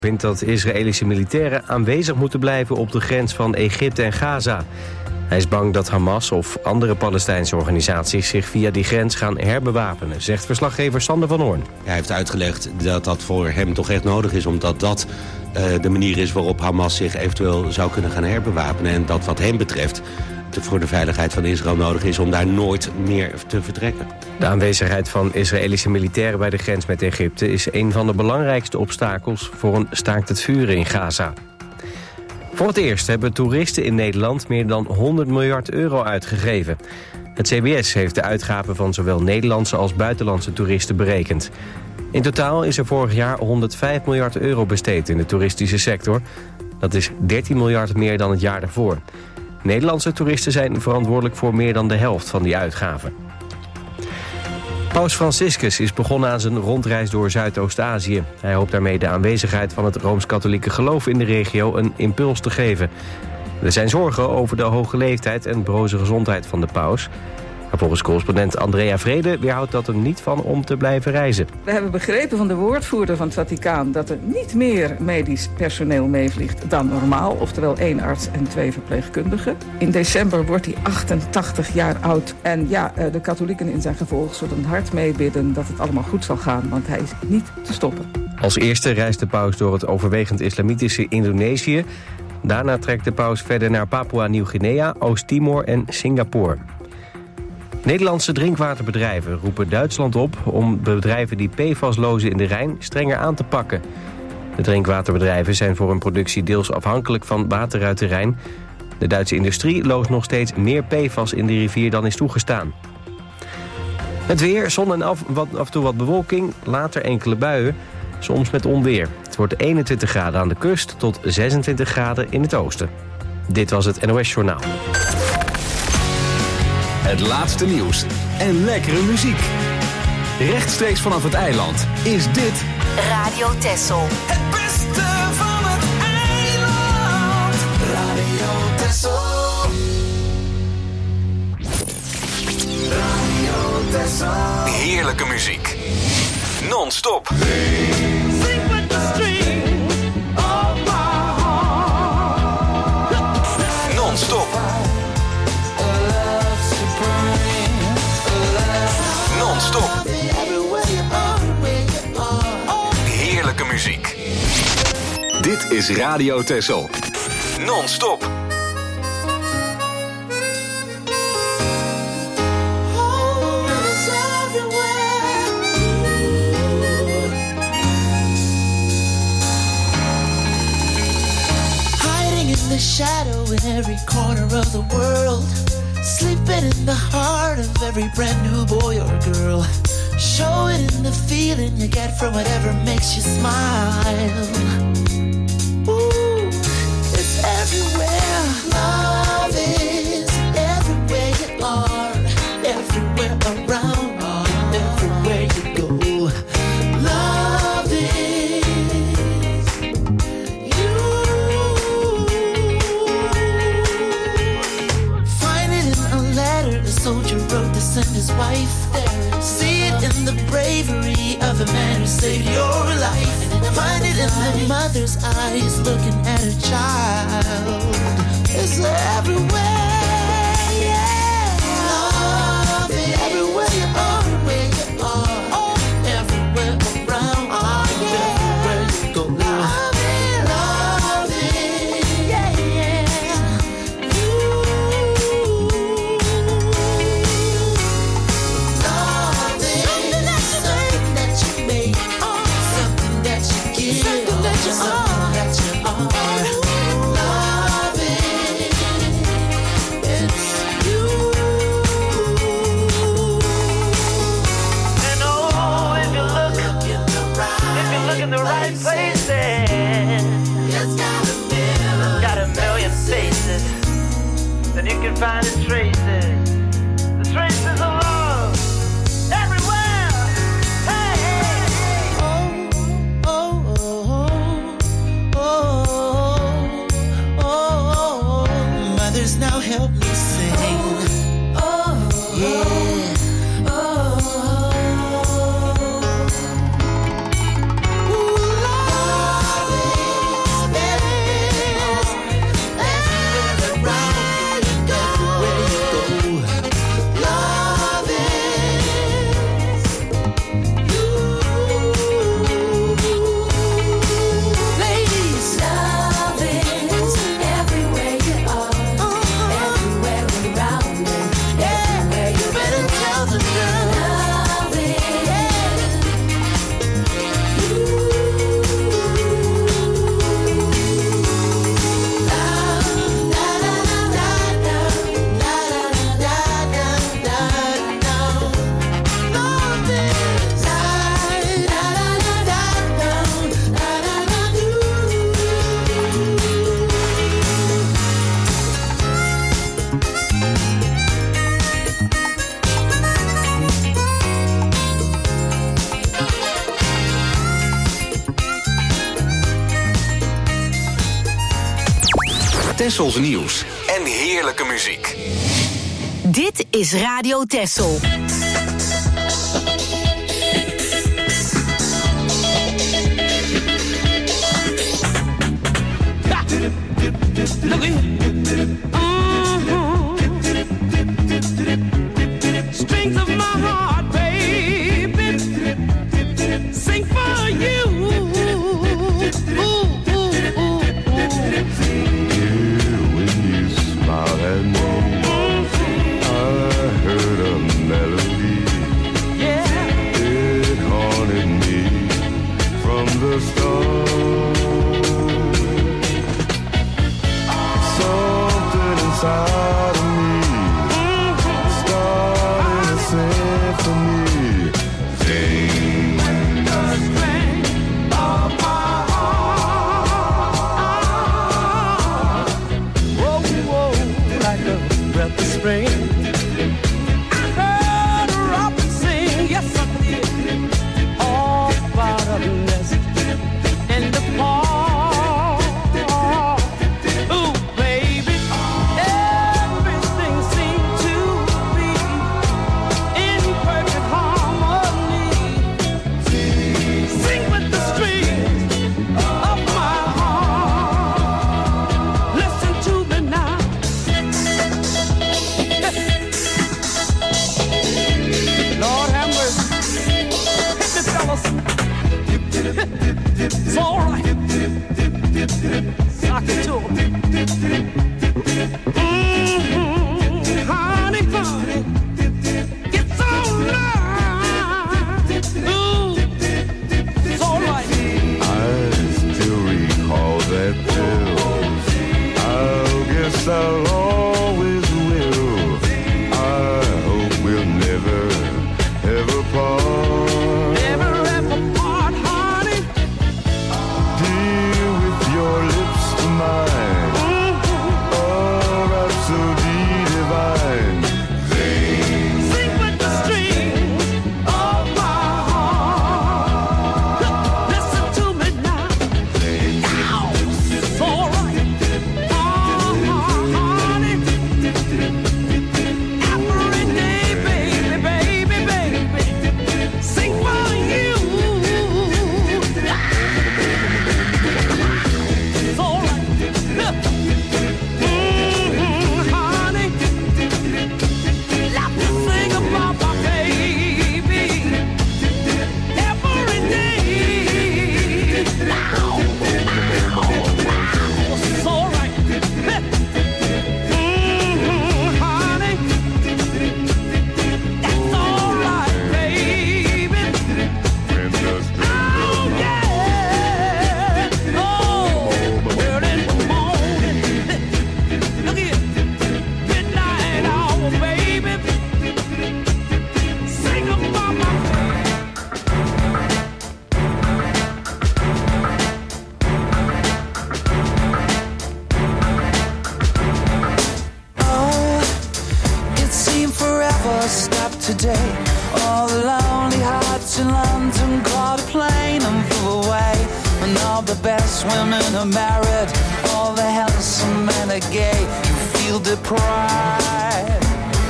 vindt dat Israëlische militairen aanwezig moeten blijven op de grens van Egypte en Gaza. Hij is bang dat Hamas of andere Palestijnse organisaties zich via die grens gaan herbewapenen, zegt verslaggever Sander van Hoorn. Hij heeft uitgelegd dat dat voor hem toch echt nodig is, omdat dat de manier is waarop Hamas zich eventueel zou kunnen gaan herbewapenen. En dat wat hem betreft voor de veiligheid van Israël nodig is om daar nooit meer te vertrekken. De aanwezigheid van Israëlische militairen bij de grens met Egypte is een van de belangrijkste obstakels voor een staakt het vuren in Gaza. Voor het eerst hebben toeristen in Nederland meer dan 100 miljard euro uitgegeven. Het CBS heeft de uitgaven van zowel Nederlandse als buitenlandse toeristen berekend. In totaal is er vorig jaar 105 miljard euro besteed in de toeristische sector. Dat is 13 miljard meer dan het jaar daarvoor. Nederlandse toeristen zijn verantwoordelijk voor meer dan de helft van die uitgaven. Paus Franciscus is begonnen aan zijn rondreis door Zuidoost-Azië. Hij hoopt daarmee de aanwezigheid van het Rooms-Katholieke geloof in de regio een impuls te geven. Er zijn zorgen over de hoge leeftijd en broze gezondheid van de paus. Maar volgens correspondent Andrea Vrede weerhoudt dat er niet van om te blijven reizen. We hebben begrepen van de woordvoerder van het Vaticaan dat er niet meer medisch personeel meevliegt dan normaal. Oftewel 1 arts en 2 verpleegkundigen. In december wordt hij 88 jaar oud. En ja, de katholieken in zijn gevolg zullen een hart meebidden dat het allemaal goed zal gaan. Want hij is niet te stoppen. Als eerste reist de paus door het overwegend islamitische Indonesië. Daarna trekt de paus verder naar Papua-Nieuw-Guinea, Oost-Timor en Singapore. Nederlandse drinkwaterbedrijven roepen Duitsland op om bedrijven die PFAS lozen in de Rijn strenger aan te pakken. De drinkwaterbedrijven zijn voor hun productie deels afhankelijk van water uit de Rijn. De Duitse industrie loost nog steeds meer PFAS in de rivier dan is toegestaan. Het weer, zon en af en toe wat bewolking, later enkele buien, soms met onweer. Het wordt 21 graden aan de kust tot 26 graden in het oosten. Dit was het NOS Journaal. Het laatste nieuws en lekkere muziek. Rechtstreeks vanaf het eiland is dit Radio Texel. Het beste van het eiland. Radio Texel. Radio Texel. heerlijke muziek. Non-stop. Sing with the stream of my heart. Non-stop. Non-stop. Heerlijke muziek. Dit is Radio Texel. Non-stop. Hiding in the shadow in every corner of the world. Sleeping in the heart of every brand new boy or girl. Show it in the feeling you get from whatever makes you smile. Ooh, it's everywhere. Love is everywhere you are, everywhere around, everywhere you go. Love is you. Find it in a letter the soldier wrote to send his wife there. See it in the bravery of the man who saved your life. Find it in the mother's eyes looking at her child. It's everywhere, yeah. Love is everywhere you are, where you are, everywhere around, everywhere you go. Love is, yeah, yeah. You. Love is something that you make, something that you give, something that you are. Love is, it's you. And oh, if you look in the right places, It's got a million faces, then you can find the traces of love everywhere. Hey, hey, hey. Mothers, now help me sing. Yeah. Ooh, love Tessels nieuws en heerlijke muziek. Dit is Radio Tessel. Look here. Strings of my heart, baby, sing for you. When you smile at me, I heard a melody. Yeah. It haunted me from the start. Something inside of me started a symphony. Sing The strength of my heart. Whoa, whoa, like a breath of spring. I heard a robin sing, yes I did, all about a nest in the park. Ooh, baby, everything seemed to be in perfect harmony. Sing with the strings of my heart. Listen to me now. Lord have mercy. Hit me, fellas. It's all right. Sock it to 'em. Honey, honey. It's all right. Ooh, it's all right. I still recall that pill. I guess I'll always will. I hope we'll never, ever part. Never ever part, honey. Dear, with your lips to mine, oh, rhapsody divine. Sing with the strings of my heart. Listen to me now. Ow, it's all right. Honey. Every day, baby, baby, baby. Sing for you. It's all right. Honey. Let me sing about my baby every day. Ow, it's all right. Honey, that's all right, baby. Oh yeah. Oh, early in the morning. Look here, midnight hour, baby. Sing about my Oh, it seemed forever stopped today. All the lonely hearts in London caught a plane and flew away. And all the best women are married, all the handsome men are gay. You feel deprived.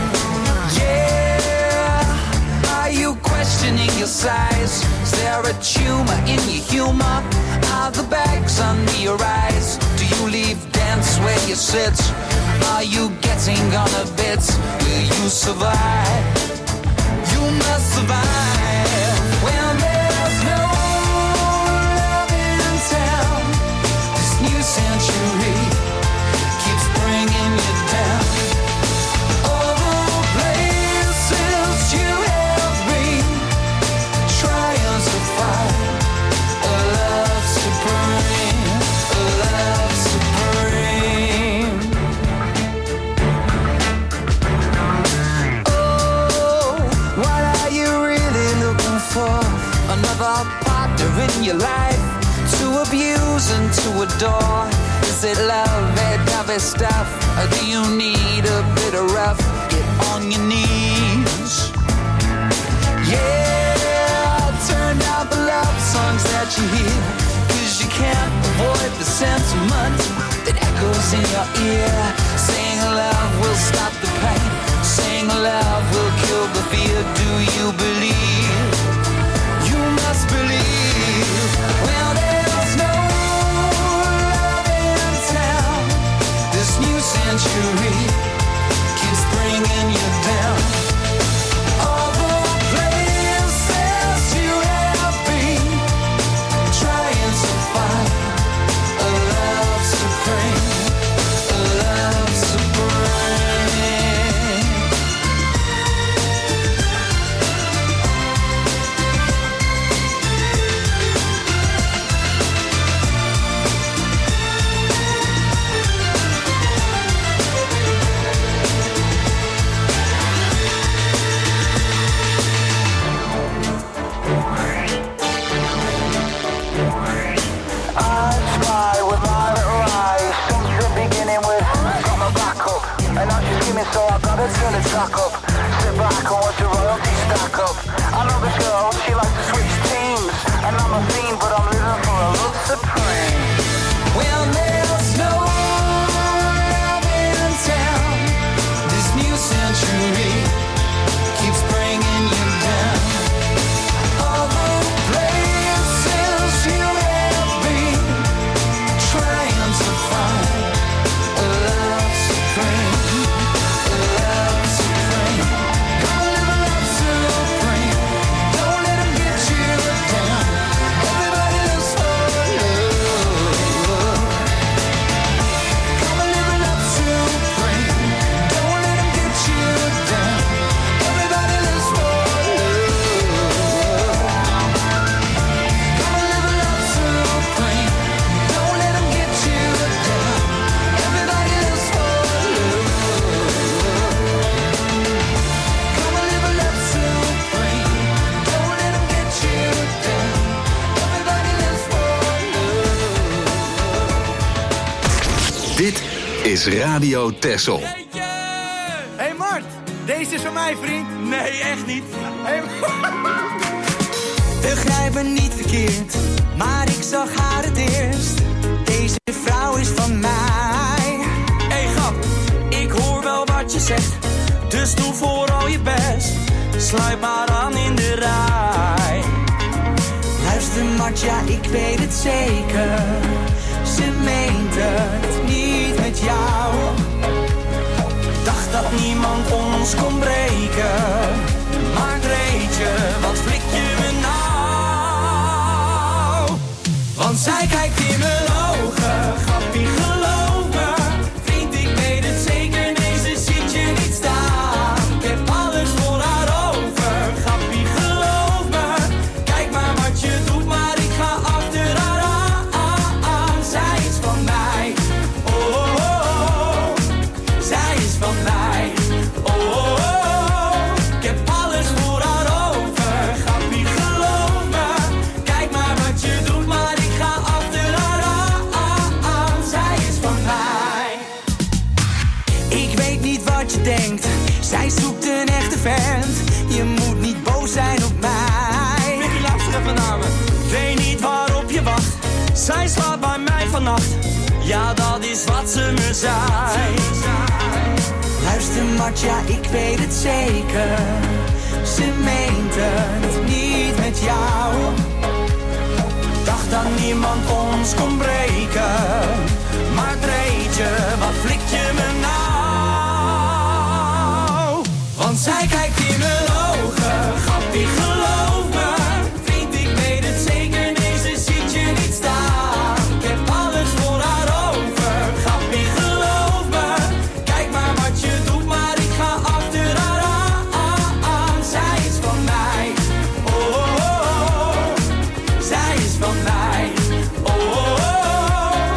Yeah, are you questioning your size? Is there a tumor in your humor? Are the bags under your eyes? Do you leave dance where you sit? Are you getting on a bit? Will you survive? You must survive when there's no love in town. This new century keeps bringing you down. All the places you have been, trying to find a love supreme, a love supreme. Oh, what are you really looking for? Another partner in your life to abuse and to adore? Is it love, that heavy stuff? Or do you need a bit of rough? Get on your knees. Yeah, turn down the love songs that you hear, 'cause you can't avoid the sentiment. it echoes in your ear. Sing love will stop the pain. Sing love will kill the fear. Do you believe? You must believe. Well, there's no love in town. This new century keeps bringing you down. All the places you have been, trying to find a love supreme, a love supreme. So I gotta turn the track up. Sit back and watch the royalty stack up. I know this girl, she likes to switch teams. And I'm a fiend, but I'm living for a love supreme. Well, there's no love in town. This new century keeps bringing you down. All the places you have been, trying to find a love supreme. Dit is Radio Texel. Hey Mart, deze is van mij, vriend. Nee, echt niet. Hey, begrijp me niet verkeerd, maar ik zag haar het eerst. Deze vrouw is van mij. Hey grap, ik hoor wel wat je zegt. Dus doe vooral je best. Sluit maar aan in de rij. Luister Mart, ja ik weet het zeker. Ze meent het niet met jou. Dacht dat niemand ons kon breken. Maar Greetje, wat flik je me nou? Want zij kijkt in mijn ogen. Grappie, geloof me. Vriend, ik weet het zeker. Nee, ze ziet je niet staan. Ik heb alles voor haar over. Grappie, geloof me. Kijk maar wat je doet, maar ik ga achter haar aan. Zij is van mij. Oh, oh, oh. Zij is van mij. Oh, oh, oh. Ik heb alles voor haar over. Grappie, geloof me. Kijk maar wat je doet, maar ik ga achter haar aan. Zij is van mij. Ik weet niet wat je denkt. Zij zoekt een echte vent. Je moet niet boos zijn op mij. Mickey, luister even naar me. Weet niet waarop je wacht. Zij slaat bij mij vannacht. Ja, dat is wat ze me zei. Luister Mart, ja ik weet het zeker. Ze meent het niet met jou. Dacht dat niemand ons kon breken. Maar Greetje, wat flik je me nou? Want zij kijkt in mijn ogen. Grappie, geloof me. Vriend, ik weet het zeker. Nee, ze ziet je niet staan. Ik heb alles voor haar over. Grappie, geloof me. Kijk maar wat je doet, maar ik ga achter haar aan. Zij is van mij. Oh, oh, oh. Zij is van mij. Oh, oh, oh.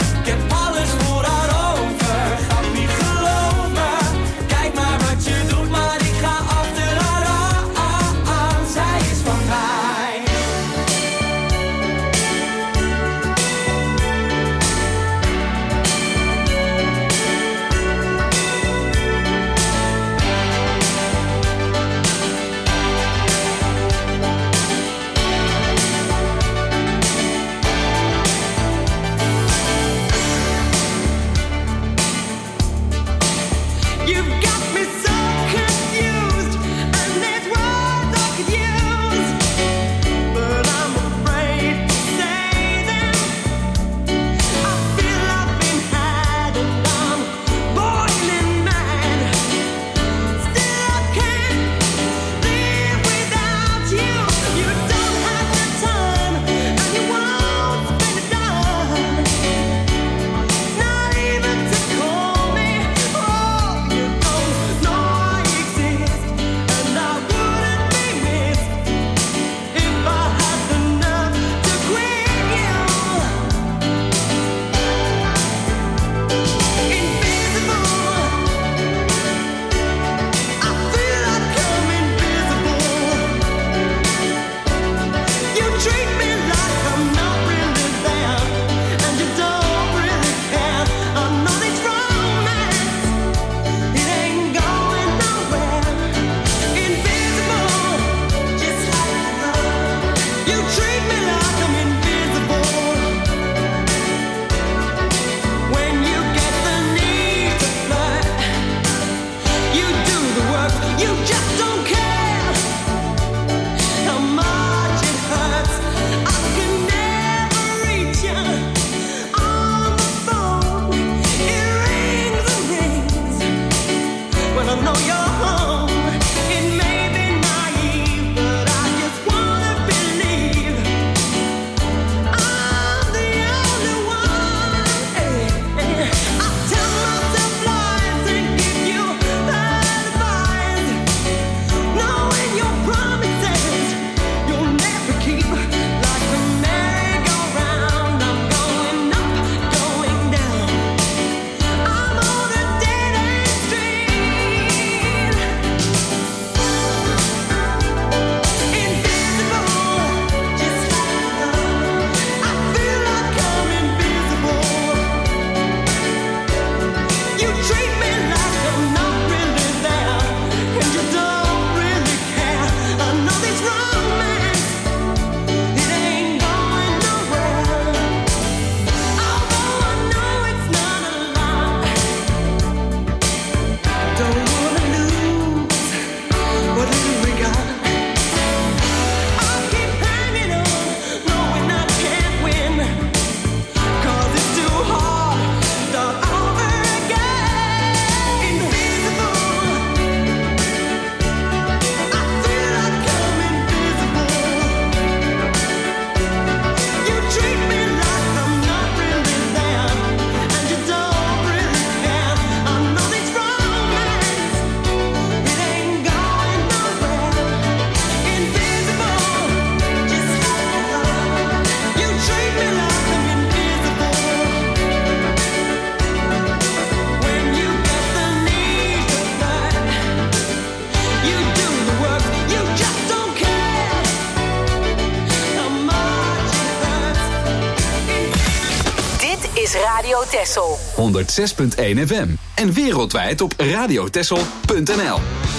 is Radio Texel. 106.1 FM. En wereldwijd op radiotexel.nl.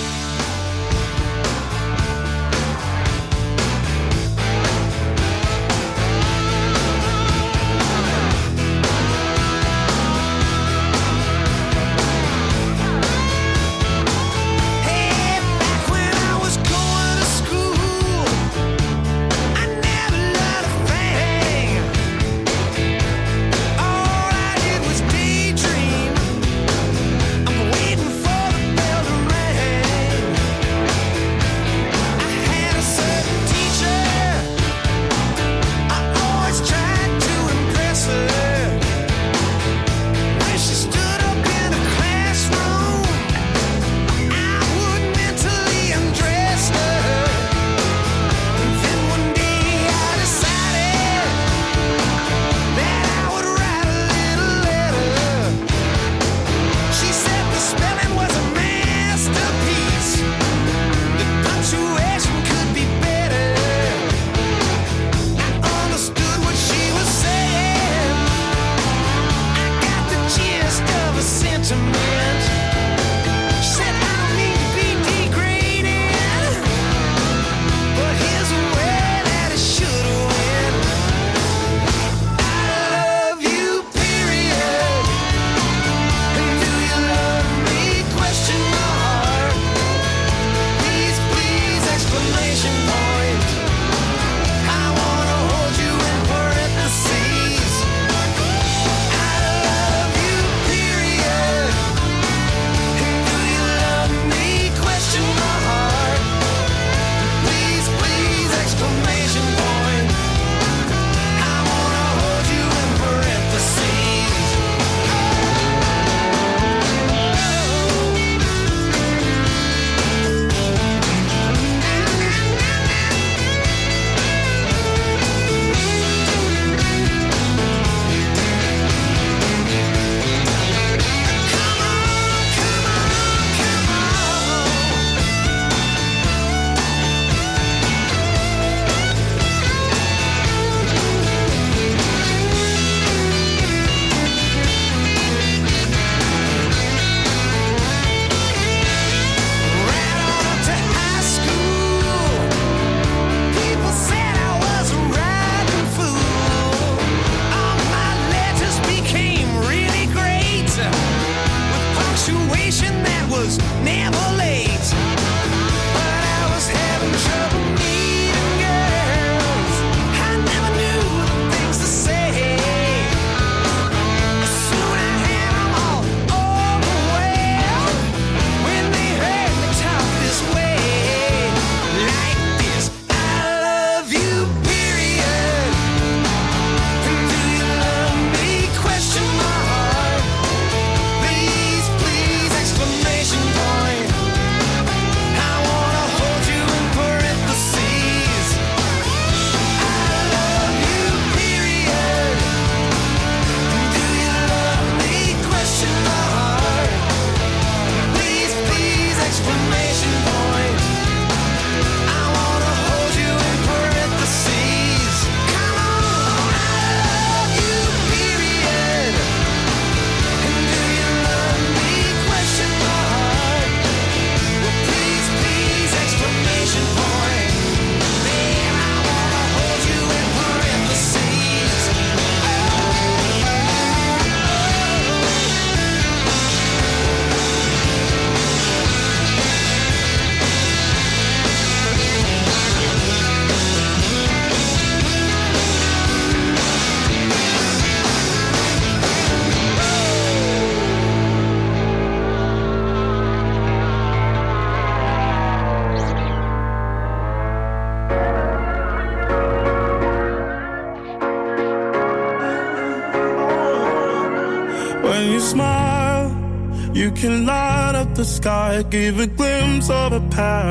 When you smile, you can light up the sky, give a glimpse of a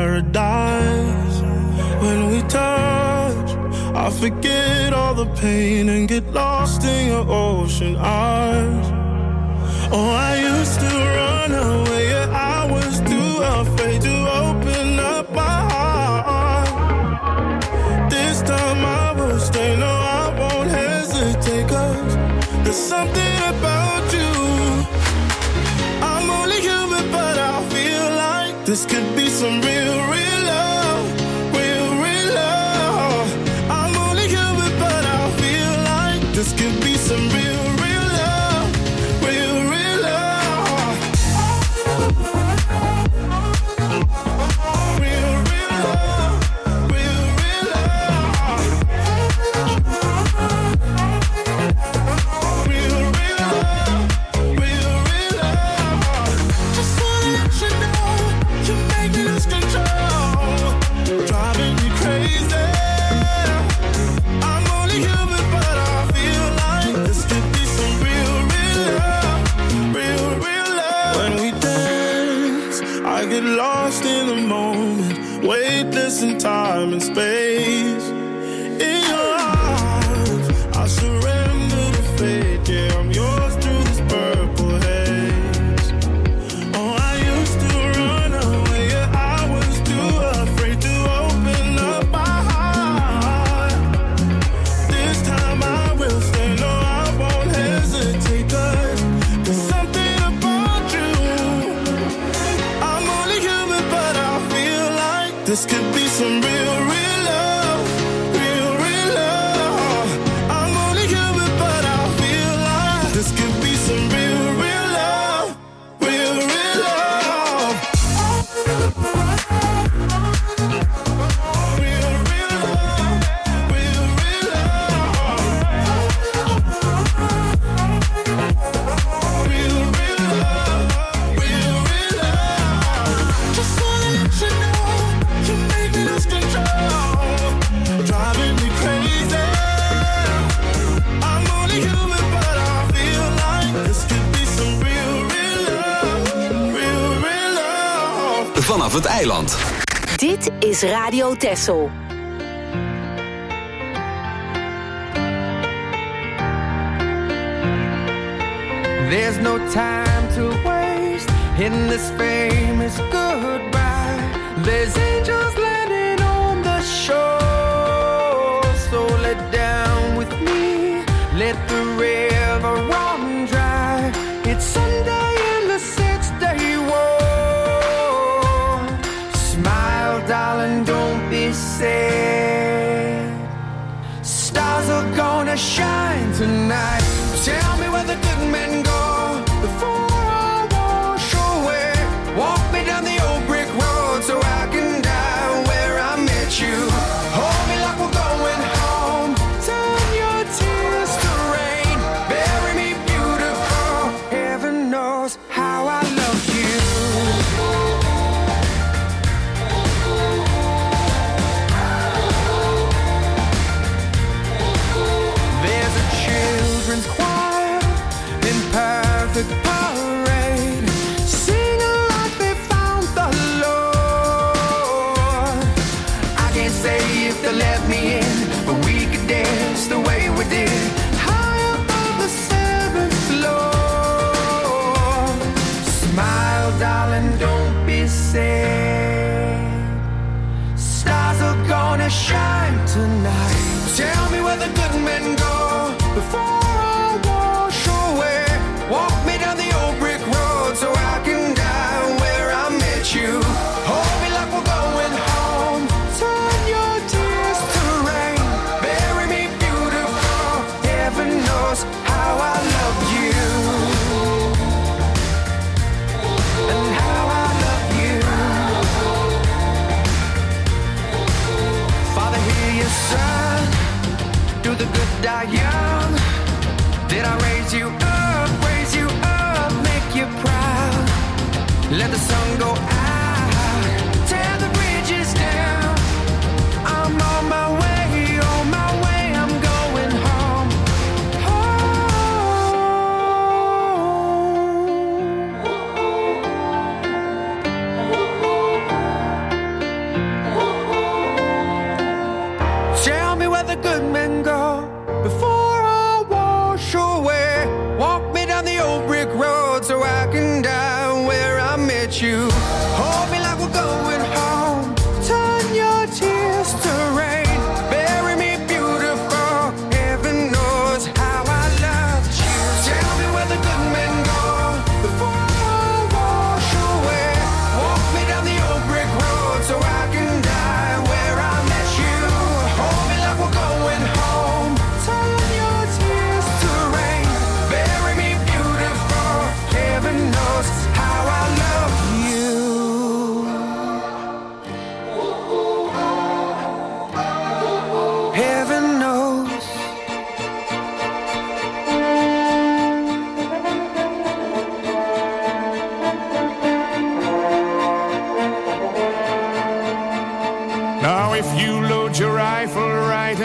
paradise. When we touch, I forget all the pain and get lost in your ocean eyes. Oh, I used to run away, yeah, I was too afraid to open up my heart. This time I will stay, no, I won't hesitate, 'cause there's something this could be some real, real love, real, real love. I'm only human, but I feel like this could be some real, real love, real, real love. Real, real love, real, real love. Real, real love, real, real love. Just wanna let you know you're making us control, driving me crazy. I'm only human, but I feel like this could be some real, real love, real, real love. When we dance, I get lost in the moment, weightless in time and space. In your arms, I surrender to fate. Yeah, I'm yours through this purple haze. Oh, I used to run away, yeah, I was too afraid to open up my heart. This time I will say no, I won't hesitate, 'cause there's something about you. I'm only human, but I feel like this could be some real, real love, real, real love. I'm only human, but I feel like this could be some real, real love, real, real love. Real, real love, real, real love. Real, real love, real, real love. Just wanna let you know you're making us control, driving me crazy. I'm only human, but I feel like this could be some real, real love, real, real love. Vanaf het eiland. Dit is Radio Texel. There's no time to waste in this famous goodbye. There's angels landing on the shore. So let down with me, let the river run dry. It's Sunday in the 6-day war. Smile, darling, don't be sad. Stars are gonna shine tonight. Tell me where the good men go before I wash away. Walk me down the old brick road so I can die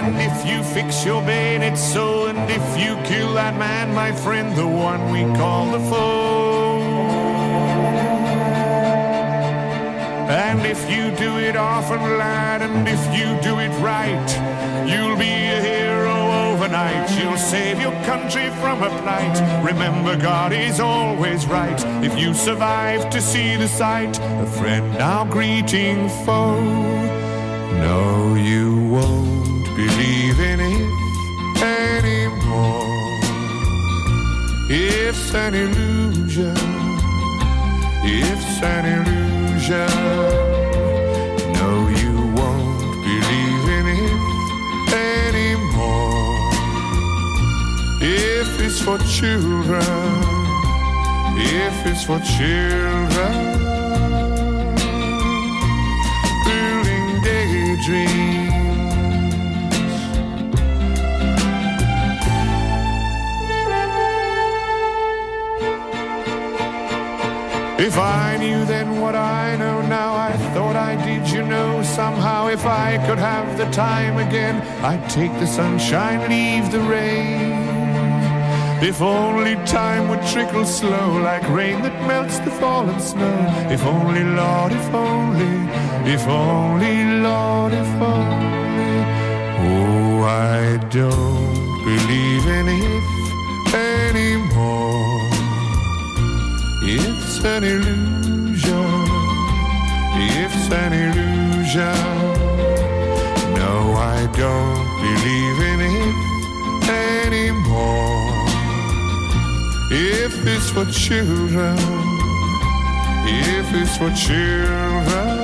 And if you fix your bayonet so, and if you kill that man, my friend, the one we call the foe. And if you do it often, lad, and if you do it right, you'll be a hero overnight. You'll save your country from a plight. Remember, God is always right. If you survive to see the sight, a friend now greeting foe. No, you won't believe in it anymore. It's an illusion. It's an illusion. No, you won't believe in it anymore. If it's for children, if it's for children, building daydreams. If I knew then what I know now, I thought I did, you know, somehow. If I could have the time again, I'd take the sunshine, leave the rain. If only time would trickle slow, like rain that melts the fallen snow. If only, Lord, if only, if only, Lord, if only. Oh, I don't believe in it anymore. It's an illusion, it's an illusion. No, I don't believe in it anymore. If it's for children, if it's for children,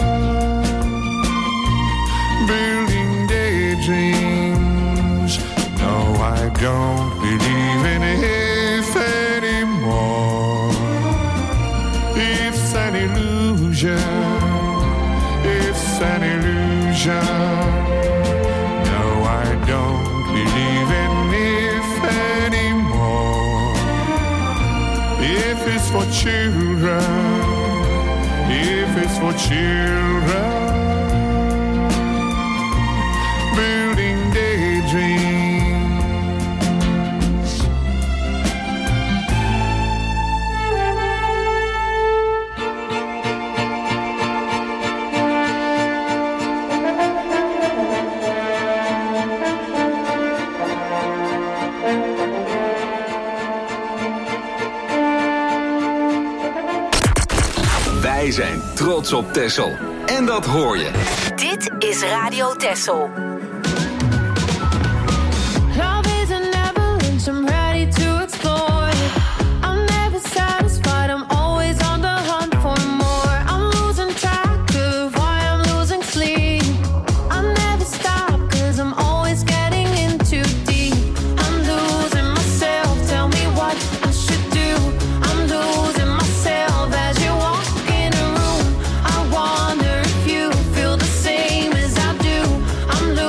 building daydreams. No, I don't believe in it anymore. It's an illusion, it's an illusion. No, I don't believe in it anymore. If it's for children, if it's for children, building daydreams. Wij zijn trots op Texel. En dat hoor je. Dit is Radio Texel. Love is an avalanche, I'm ready to explore it. I'm never satisfied, I'm always on the hunt for more. I'm losing track of why I'm losing sleep. I never stop, cause I'm always getting in too deep. I'm losing myself, tell me what I should do. I'm losing myself as you walk in a room. I wonder if you feel the same as I do. I'm losing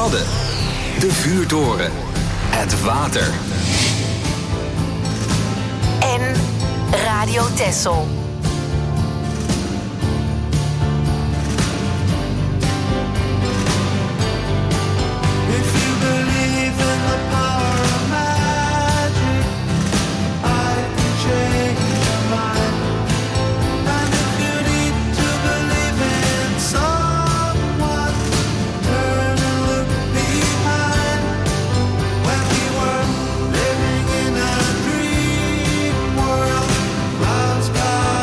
Wadden, de vuurtoren, het water. En Radio Texel. Living in a dream world, clouds cover.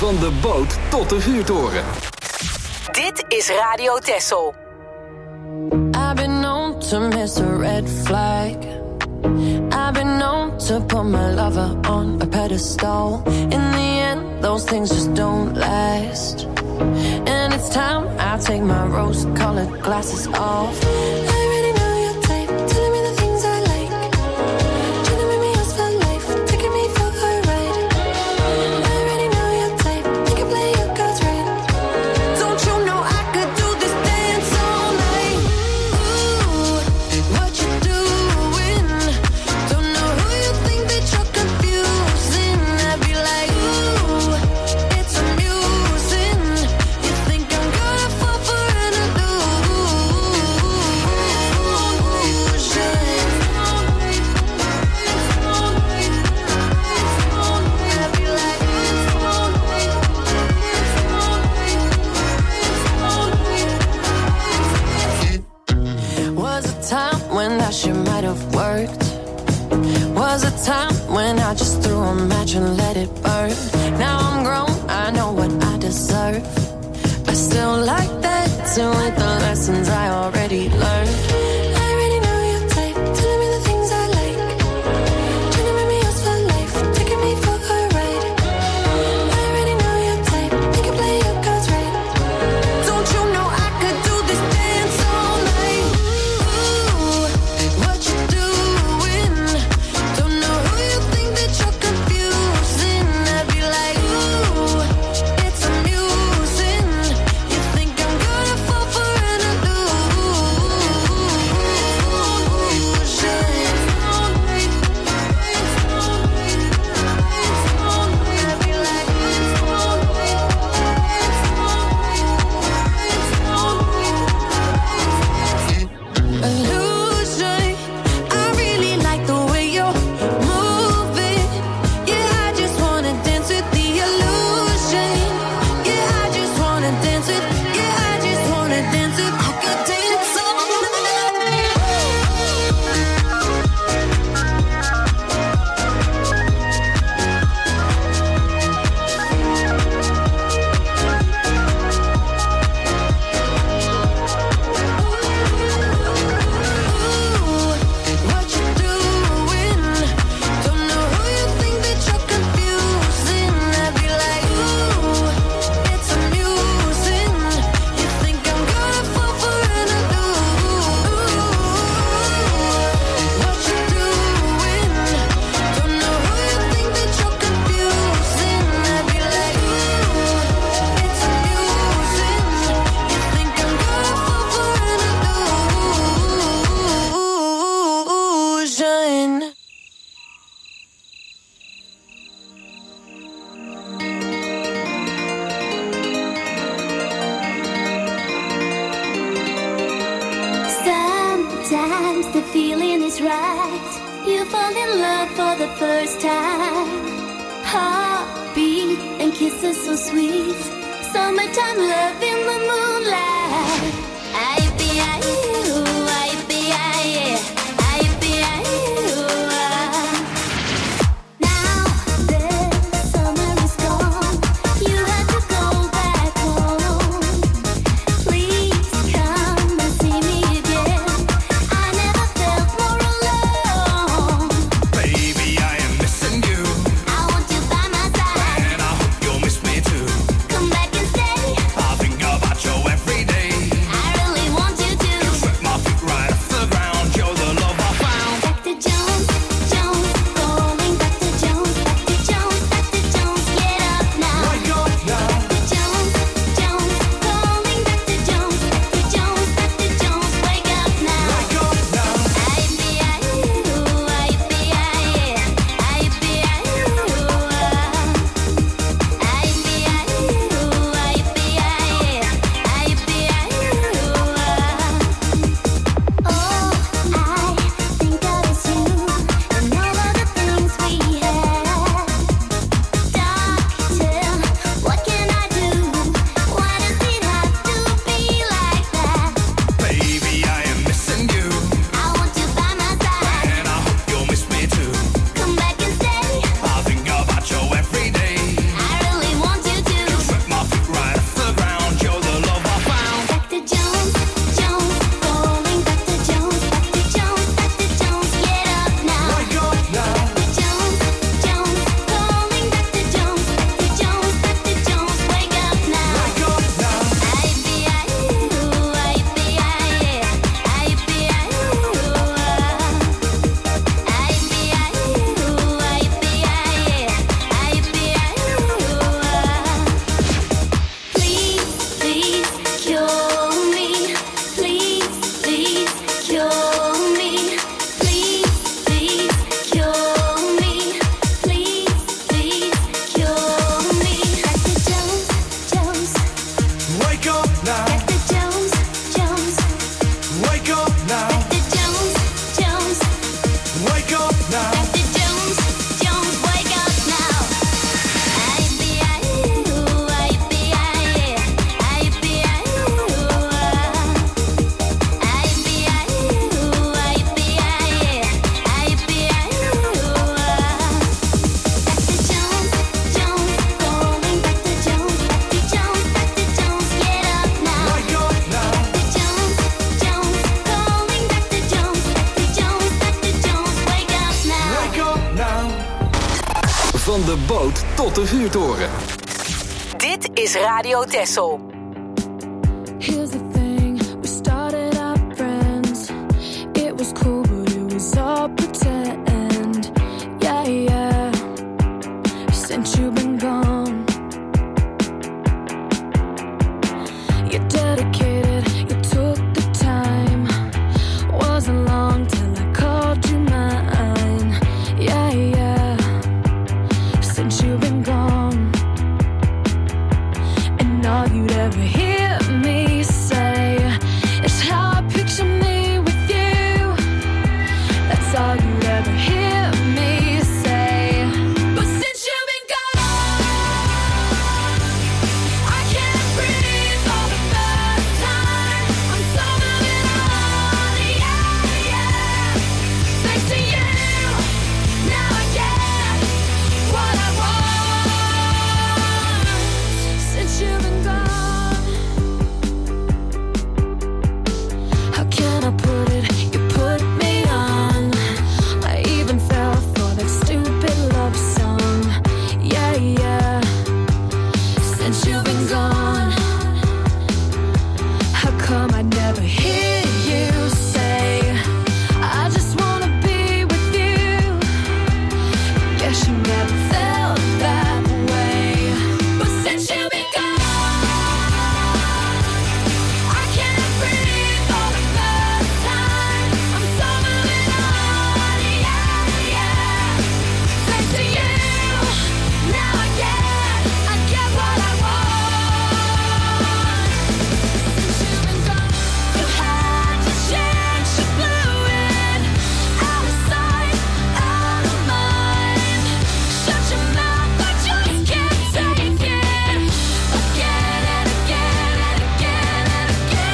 Van de boot tot de vuurtoren. Dit is Radio Texel. I've been known to miss a red flag. I've been known to put my lover on a pedestal. In the end, those things just don't last. And it's time I take my rose-colored glasses off. I already know your type, telling me the things I like. Trying to make me yours for life, taking me for a ride. I already know your type, you can play your cards right. Don't you know I could do this dance all night? Ooh, what you doing? Don't know who you think that you're confusing. I'd be like, ooh, it's amusing. You think I'm gonna fall for an illusion? I'd be like, was a time when that shit might have worked. Was a time when I just threw a match and let it burn. Now I'm grown, I know what I deserve. I still like that too, with the lessons I already learned. I already know your type, telling me the things I like. Trying to make me yours for life, taking me for a ride. I already know your type, you can play your cards right. Don't you know I could do this dance all night? Ooh, what you doing? Don't know who you think that you're confusing. I'd be like, ooh, it's amusing. You think I'm gonna fall for an illusion. I really like the way you're moving. Yeah, I just wanna dance with the illusion. Yeah, I just wanna dance with. Yeah, I just wanna dance with. I could dance all what you doing? Don't know who you think that you're confusing. I'd be like, ooh, it's amusing. You think I'm gonna fall for an illusion? What you doing? Don't know who you think that you're confusing. I'd be like, ooh, it's amusing. You think I'm gonna fall for an illusion? Sometimes the feeling is right. You fall in love for the first time. Heartbeat and kisses so sweet. Summertime love in the moonlight. I be you, I be I, I be you. Now the summer is gone. You have to go back home. Please come and see me again. I never felt more alone. Baby, I am missing you, I want you by my side. and I hope you'll miss me too. Come back and stay. I think about you every day. sloot tot de vuurtoren. Dit is Radio Texel. Here's the thing, we started out friends. It was cool, but it was all pretend. Yeah, yeah. Since you've been gone, you're dedicated, you took the time. Wasn't long till I called you mine. Yeah, yeah. Since you've been gone, and all you'd ever hear me say is how I picture me with you. That's all you'd ever hear me say. But since you've been gone, I can't breathe for the first time. I'm so moving on, yeah, yeah. Thanks to you, now I get what I want. Since you've been gone, how can I put it? You put me on. I even fell for that stupid love song. Yeah, yeah. Since you've been gone, how come I never hear you say, I just wanna be with you? Guess you never felt that way. But since you've been gone, I can't breathe for the first time. I'm so moving on, yeah, yeah. Thanks to you, now I get what I want. Since you've been gone, you had to change, you blew it. Out of sight, out of mind. Shut your mouth, I just can't take it. Again and again and again and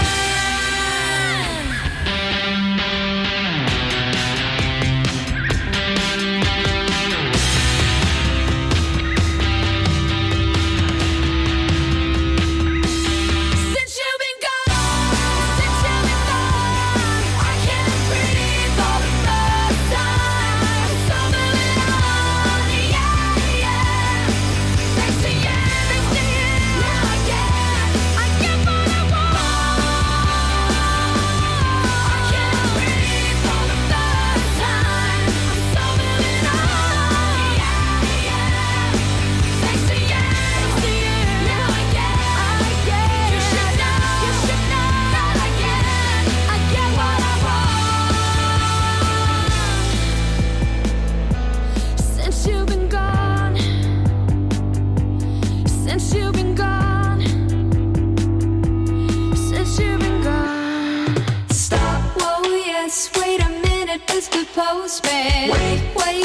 Since you've been gone, I can't breathe for the first time. I'm so moving on, yeah, yeah. Thanks to you, now I get what I want. I can't breathe for the first time. I'm so moving on, yeah, yeah. Thanks to you, now I get. You should know that I get what I want. Since you've been gone, since you've been gone, since you've been gone. Stop, whoa, yes, wait a minute, Mr. Postman. Wait,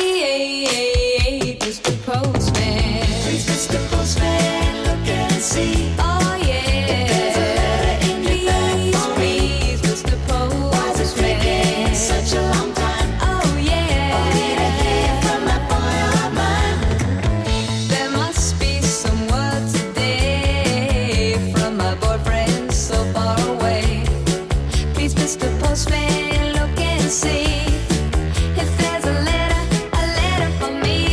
Mr. Postman. Please, Mr. Postman, look and see. Oh, yeah. There's a letter in your bag for me. Please, Mr. Postman. Why's this taking such a long time? Oh, yeah. I need to hear from my boy or mine. There must be some word today from my boyfriend so far away. Please, Mr. Postman, look and see if there's a letter for me.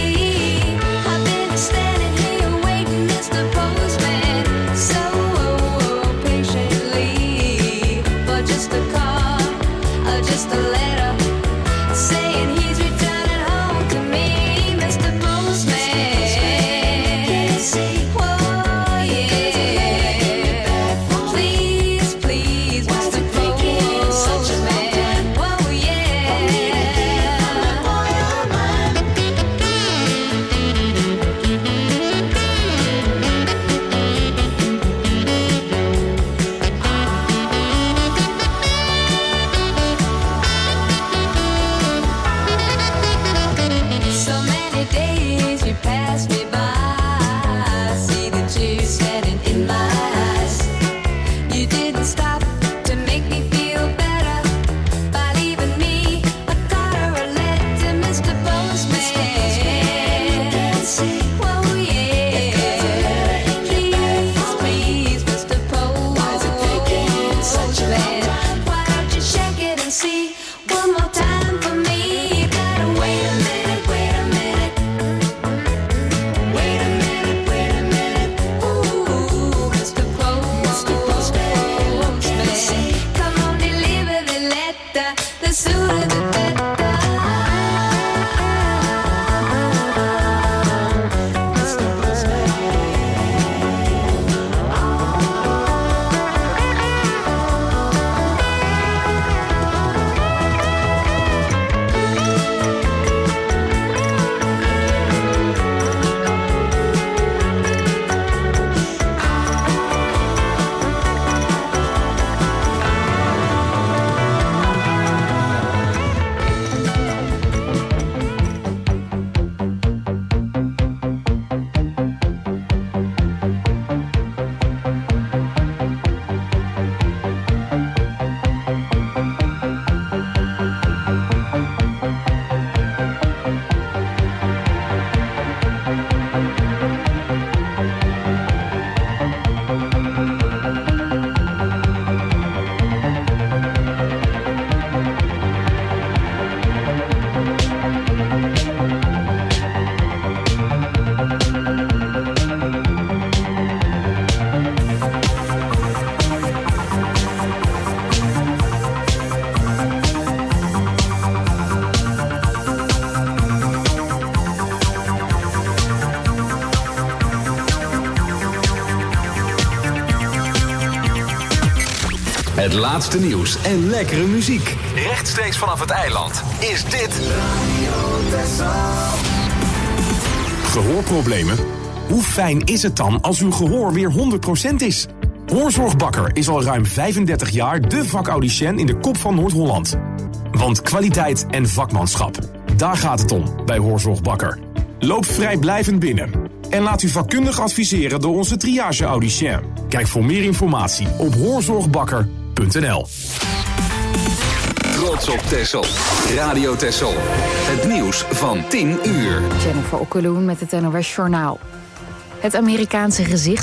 Het laatste nieuws en lekkere muziek. Rechtstreeks vanaf het eiland is dit Gehoorproblemen? Hoe fijn is het dan als uw gehoor weer 100% is? Hoorzorg Bakker is al ruim 35 jaar de vakaudiënt in de kop van Noord-Holland. Want kwaliteit en vakmanschap, daar gaat het om bij Hoorzorg Bakker. Loop vrijblijvend binnen en laat u vakkundig adviseren door onze triage-audicien. Kijk voor meer informatie op hoorzorgbakker.nl. Trots op Texel. Radio Texel. Het nieuws van 10 uur. Jennifer Okkeloen met het NOS Journaal. Het Amerikaanse gezicht